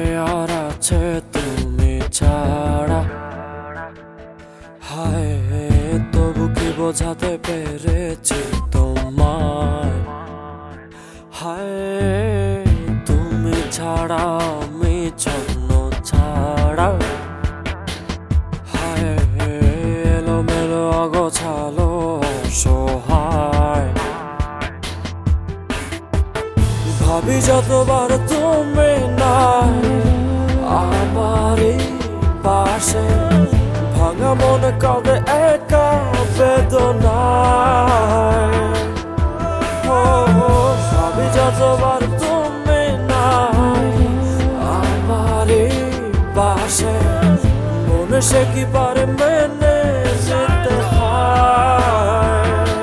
আর আছে তুমি ছাড়া। হায় তবু কি বোঝাতে পেরেছি তোমায়। হায় তুমি ছাড়া আমি ছন্ন ছাড়া। হায় এলোমেলো অগোছালো অসহায়। ভাবি যতবার তুমি নাই আমারই পাশে, ভাঙা মন কাঁদে একা বেদনায়। ভাবি যতবার তুমি নাই আমারই পাশে, মনে সে কি পারে মেনে যেতে হয়।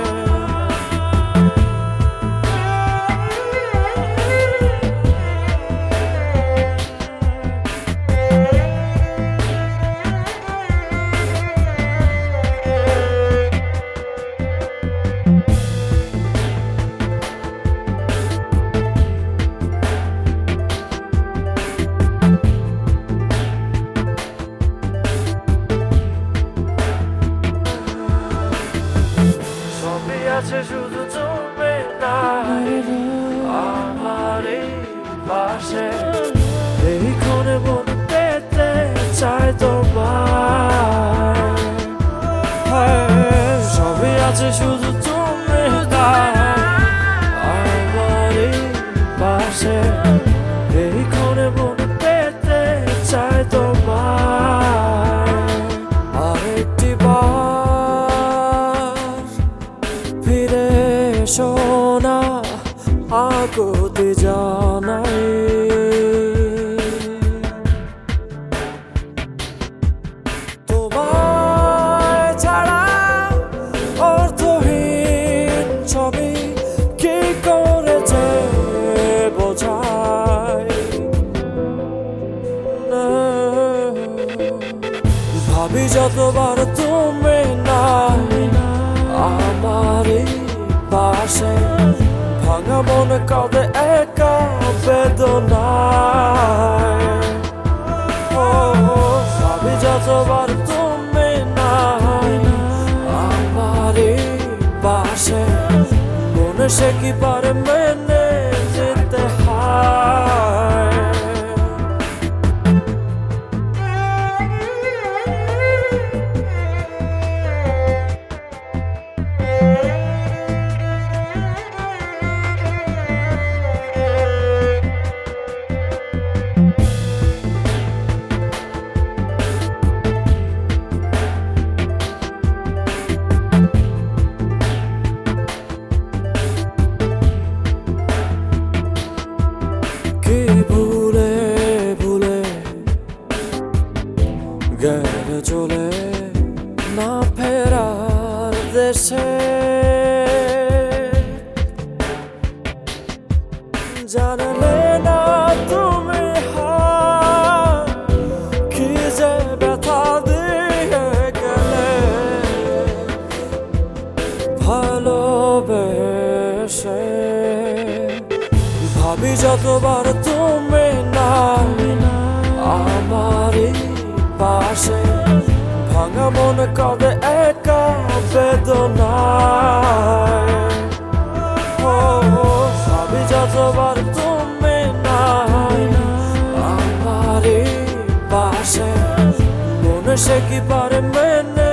আছে শুধু তুমি নাই আমারই পাশে, এই ক্ষণে মন পেতে চাই তোমায়। সবই আছে শুধু তুমি নাই আমারই পাশে, এই ক্ষণে মন পেতে চাই তোমায়। আরেকটি ফিরে সোনা আকুতি জানাই। তোমায় ছাড়া অর্থহীন ছবি কি করেছে বোঝাই। ভাবি যতবার তুমি নাই আমারই পাশে, ভাঙা মন কাঁদে একা বেদনায়। ভাবি যতবার তুমি নাই আমারই পাশে, মনে সে কি পারে মেনে যেতে হয়। কি ভুলে ভুলে গেলে চলে না ফেরার দেশে, জানলে না তুমি কি যে ব্যথা দিয়ে গেলে ভালোবেসে। ভাবি যতবার তুমি নাই আমারই পাশে, ভাঙা মন কাঁদে একা বেদনায়। ভাবি যতবার তুমি নাই আমারই পাশে, মনে সে কি পারে মেনে